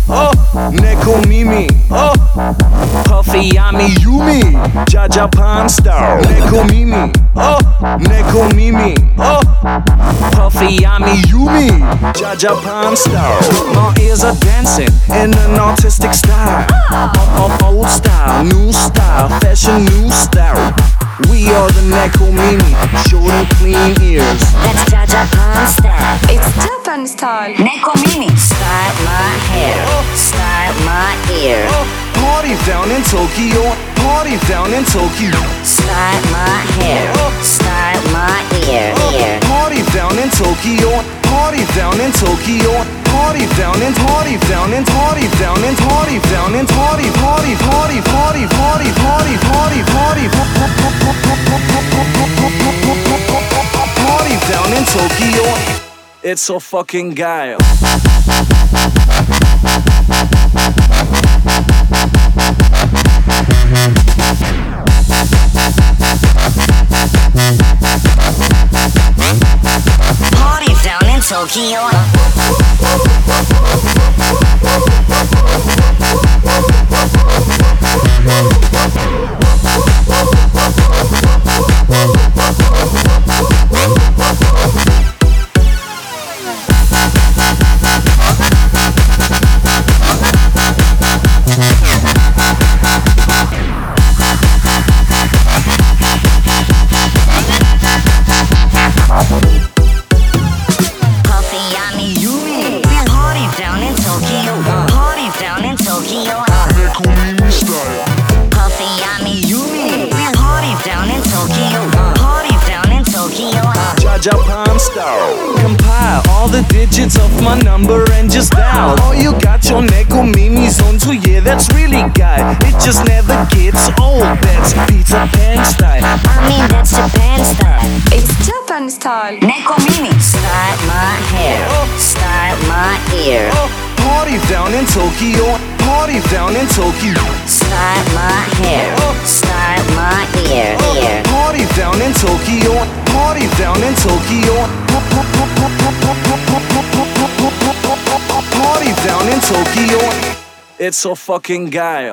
oh, Neko Mimi, oh, Puffy Ami Yumi, Jaja Palm Star, Neko Mimi, oh, Neko Mimi, oh, Puffy Ami Yumi, Jaja Palm Star. My ears are dancing in an artistic style, old style, new style, fashion, new style. We are the Neko Mimi, short and clean ears. That's Jaja Palm style. It's Japan style. Neko Mimi. Style my hair, style my ear. Party down in Tokyo, party down in Tokyo. Style my hair, style my ear. Party down in Tokyo, party down in Tokyo. Party down in, party down in, party down in, party down in, party, party, party, party, party, party, party, party, party down in Tokyo. It's so fucking geil. Party down in Tokyo. Japan style. Compile all the digits of my number and just dial. Oh, you got your Neko Mimi's on too, yeah, that's really guy. It just never gets old, that's Peter Pan style. I mean, that's Japan style. It's Japan style. Neko Mimi. Style my hair, style my ear. Party down in Tokyo, party down in Tokyo. Style my hair, style my ear. Party down in Tokyo, party down in Tokyo. Party down in Tokyo. It's so fucking geil.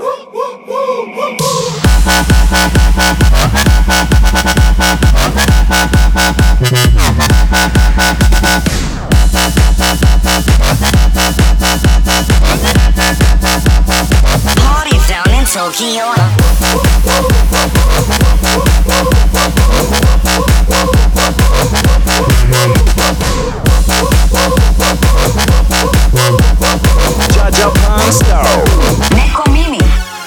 Party down in Tokyo. Jaja Palm style. Neko Mimi.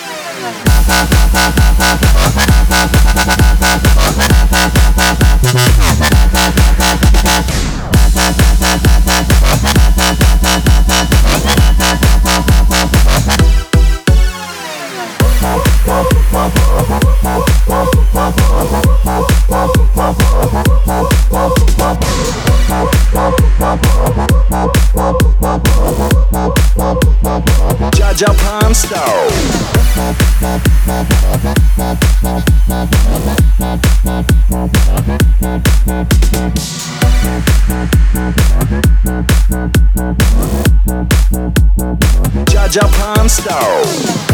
Jaja Palm style. Jaja Palm style.